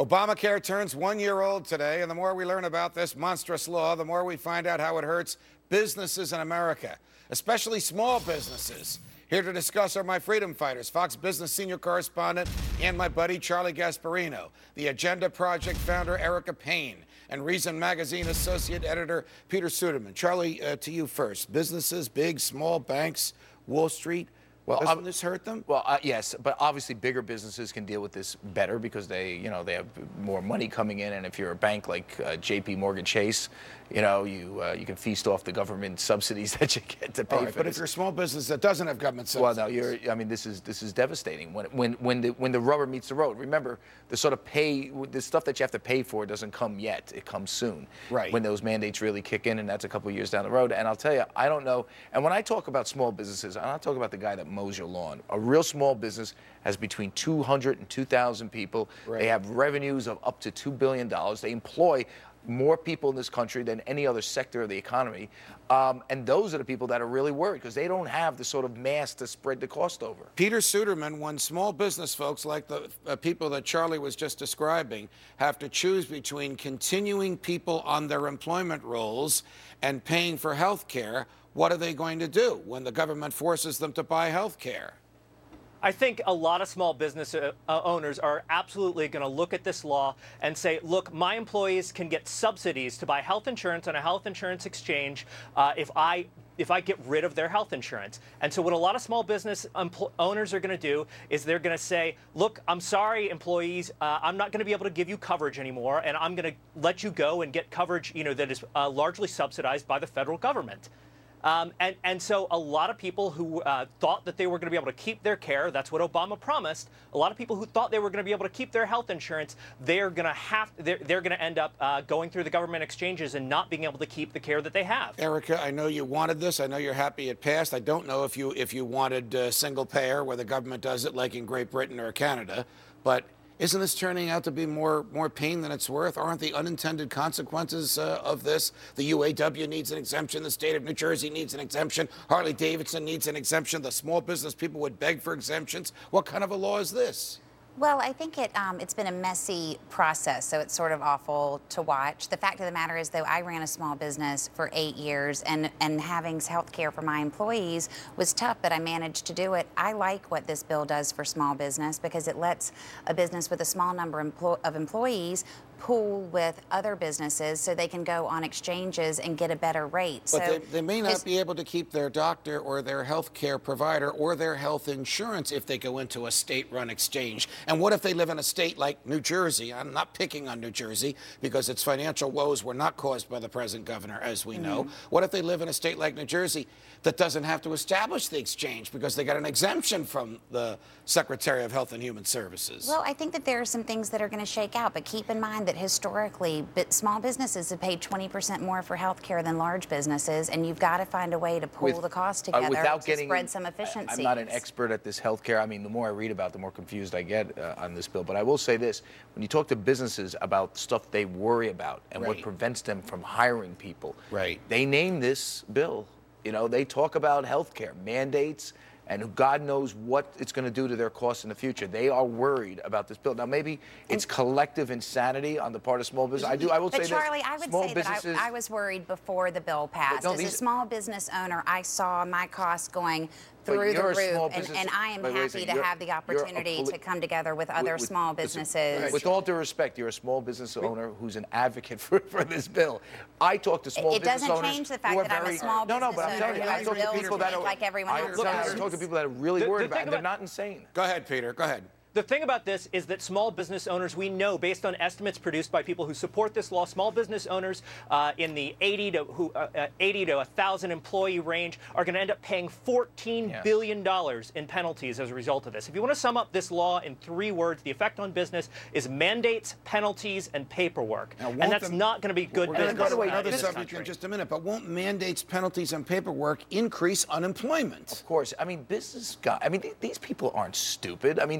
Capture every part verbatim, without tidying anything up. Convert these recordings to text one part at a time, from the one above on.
Obamacare turns one year old today, and the more we learn about this monstrous law, the more we find out how it hurts businesses in America, especially small businesses. Here to discuss are my freedom fighters, Fox Business senior correspondent and my buddy Charlie Gasparino, the Agenda Project founder Erica Payne, and Reason Magazine associate editor Peter Suderman. Charlie, uh, to you first. Businesses, big, small, banks, Wall Street. Well, doesn't um, this hurt them? Well, uh, yes, but obviously bigger businesses can deal with this better because they, you know, they have more money coming in, and if you're a bank like uh, J P Morgan Chase, you know, you uh, you can feast off the government subsidies that you get to pay All right, for but this. if you're a small business that doesn't have government subsidies, well, no, you're. I mean, this is this is devastating. When when when the when the rubber meets the road. Remember, the sort of pay, the stuff that you have to pay for doesn't come yet. It comes soon. Right. When those mandates really kick in, and that's a couple of years down the road. And I'll tell you, I don't know. And when I talk about small businesses, I'm not talking about the guy that mows your lawn. A real small business has between two hundred and two thousand people. Right. They have revenues of up to two billion dollars. They employ more people in this country than any other sector of the economy. Um, and those are the people that are really worried because they don't have the sort of mass to spread the cost over. Peter Suderman, when small business folks like the uh, people that Charlie was just describing have to choose between continuing people on their employment rolls and paying for health care, what are they going to do when the government forces them to buy health care? I think a lot of small business uh, owners are absolutely going to look at this law and say, look, my employees can get subsidies to buy health insurance on a health insurance exchange uh, if I if I get rid of their health insurance. And so what a lot of small business owners are going to do is they're going to say, look, I'm sorry, employees, uh, I'm not going to be able to give you coverage anymore, and I'm going to let you go and get coverage, you know, that is uh, largely subsidized by the federal government. Um, and, and so a lot of people who uh, thought that they were going to be able to keep their care, that's what Obama promised, a lot of people who thought they were going to be able to keep their health insurance, they're going to have, they're, they're going to end up uh, going through the government exchanges and not being able to keep the care that they have. Erica, I know you wanted this. I know you're happy it passed. I don't know if you, if you wanted uh, single payer where the government does it like in Great Britain or Canada, but isn't this turning out to be more more pain than it's worth? Aren't the unintended consequences uh, of this? The U A W needs an exemption. The state of New Jersey needs an exemption. Harley-Davidson needs an exemption. The small business people would beg for exemptions. What kind of a law is this? Well, I think it, um, it's been a messy process, so it's sort of awful to watch. The fact of the matter is, though, I ran a small business for eight years, and, and having health care for my employees was tough, but I managed to do it. I like what this bill does for small business because it lets a business with a small number emplo- of employees pool with other businesses so they can go on exchanges and get a better rate. But so they, they may not be able to keep their doctor or their health care provider or their health insurance if they go into a state-run exchange. And what if they live in a state like New Jersey? I'm not picking on New Jersey because its financial woes were not caused by the present governor, as we know. Mm-hmm. What if they live in a state like New Jersey that doesn't have to establish the exchange because they got an exemption from the Secretary of Health and Human Services? Well, I think that there are some things that are going to shake out, but keep in mind that historically, but small businesses have paid twenty percent more for health care than large businesses, and you've got to find a way to pull With, the cost uh, together without to getting, spread some efficiencies. I'm not an expert at this healthcare. I mean, the more I read about, the more confused I get uh, on this bill. But I will say this: when you talk to businesses about stuff they worry about and right. what prevents them from hiring people, right. they name this bill. You know, they talk about healthcare mandates, and God knows what it's going to do to their costs in the future. They are worried about this bill. Now, maybe it's collective insanity on the part of small business. I do. I will but say Charlie, this. I would small say businesses, that I, I was worried before the bill passed. no, As these, a small business owner, I saw my costs going through the roof, and, and I am wait, wait happy to have the opportunity poli- to come together with other with, with, small businesses. With all due respect, you're a small business owner who's an advocate for, for this bill. I talk to small it business owners. It doesn't change the fact that very, I'm a small no, business no, but I'm telling you, I talk to people that are like everyone else. I talk to people that are really the, worried the about it. About, they're not insane. Go ahead, Peter. Go ahead. The thing about this is that small business owners, we know, based on estimates produced by people who support this law, small business owners uh, in the eighty to who, uh, eighty to one thousand employee range are going to end up paying fourteen yeah. billion dollars in penalties as a result of this. If you want to sum up this law in three words, the effect on business is mandates, penalties, and paperwork. Now, and that's the, not going to be good we're business. We're going to go to another in subject in just a minute, but won't mandates, penalties, and paperwork increase unemployment? Of course. I mean, business guys, I mean, th- these people aren't stupid. I mean, when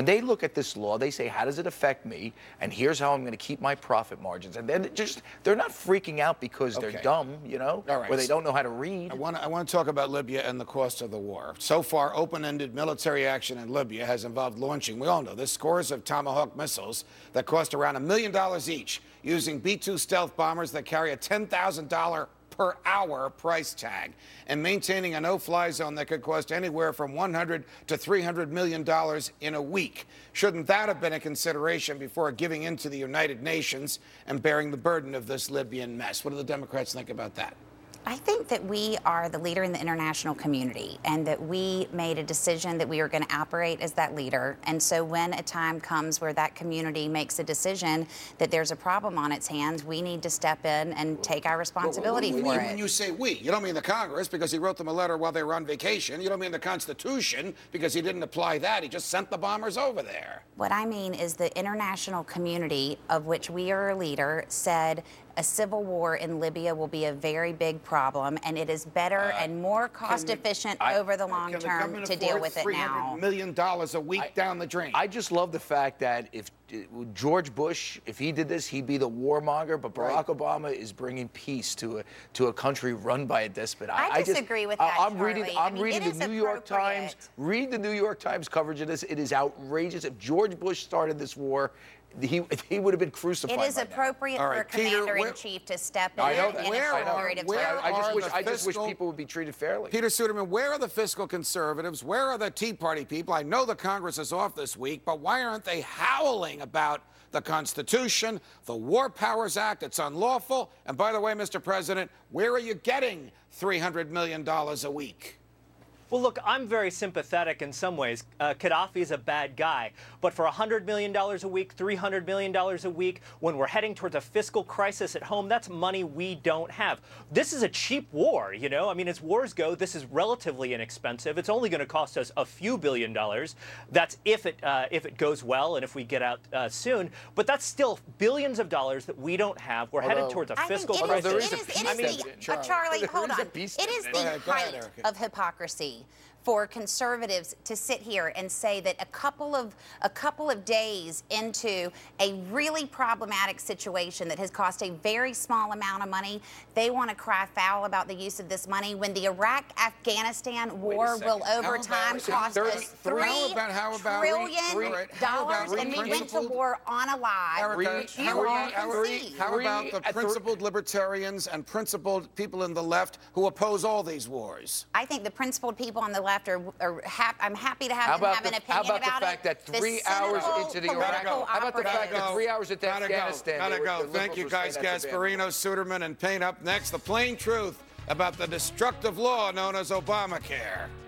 they look at this law, they say, how does it affect me? And here's how I'm going to keep my profit margins. And then just, they're not freaking out because Okay. they're dumb, you know, All right. or they don't know how to read. I want to I want to talk about Libya and the cost of the war. So far, open-ended military action in Libya has involved launching, we all know this, scores of Tomahawk missiles that cost around a million dollars each, using B two stealth bombers that carry a ten thousand dollars per hour price tag, and maintaining a no-fly zone that could cost anywhere from one hundred to three hundred million dollars in a week. Shouldn't that have been a consideration before giving in to the United Nations and bearing the burden of this Libyan mess? What do the Democrats think about that? I think that we are the leader in the international community, and that we made a decision that we are going to operate as that leader. And so when a time comes where that community makes a decision that there's a problem on its hands, we need to step in and take our responsibility Well, for when, it. when you say we, you don't mean the Congress because he wrote them a letter while they were on vacation. You don't mean the Constitution because he didn't apply that. He just sent the bombers over there. What I mean is the international community, of which we are a leader, said a civil war in Libya will be a very big problem, and it is better Uh, and more cost efficient I- over the long Can the term government to deal afford with it three now. hundred million dollars a week I- down the drain? I just love the fact that if uh, George Bush, if he did this, he'd be the warmonger. But Barack Right. Obama is bringing peace to a to a country run by a despot. I just- disagree with I- that, I'm reading. Charlie. I I'm mean, reading it is the New York Times. appropriate. Read the New York Times coverage of this. It is outrageous. If George Bush started this war, he he would have been crucified. It is by now. appropriate All for a right, Peter, commander where- in chief to step in I know in that. a Where short are- period of where time. I just are wish. the I just wish fiscal- people would be treated fairly. Peter Suderman, where are the fiscal conservatives? Where are the Tea Party people? I know the Congress is off this week, but why aren't they howling about the Constitution, the War Powers Act? It's unlawful. And by the way, Mister President, where are you getting three hundred million dollars a week? Well, look, I'm very sympathetic in some ways. Uh, Gaddafi's a bad guy. But for one hundred million dollars a week, three hundred million dollars a week, when we're heading towards a fiscal crisis at home, that's money we don't have. This is a cheap war, you know? I mean, as wars go, this is relatively inexpensive. It's only going to cost us a few billion dollars. That's if it uh, if it goes well and if we get out uh, soon. But that's still billions of dollars that we don't have. We're headed Although- towards a I fiscal think Although it crisis. is, there it is is, a it is peace the, dividend, uh, Charlie. Charlie, There hold is a on. peace It is dividend. the Go ahead, go ahead, height Erica. of hypocrisy for conservatives to sit here and say that a couple of a couple of days into a really problematic situation that has cost a very small amount of money, they want to cry foul about the use of this money when the Iraq-Afghanistan war will second. over How time about- cost thirty us three- three How about- how about- trillion All right, how about dollars, and we went to principled- war on a lie. Erica, which you how, all about, how, concede. how about the Three- at three- principled libertarians and principled people in the left who oppose all these wars? I think the principled people on the left are, are hap- I'm happy to have How them about have the, an how opinion about the about fact it. that three hours cynical into the political Iraq, how about the fact operatives. that three hours into Gotta Afghanistan, Go. Gotta they were- go. the Thank you, liberals were guys. saying that's a bad Gasparino, Suderman, and Payne. Up next, the plain truth about the destructive law known as Obamacare.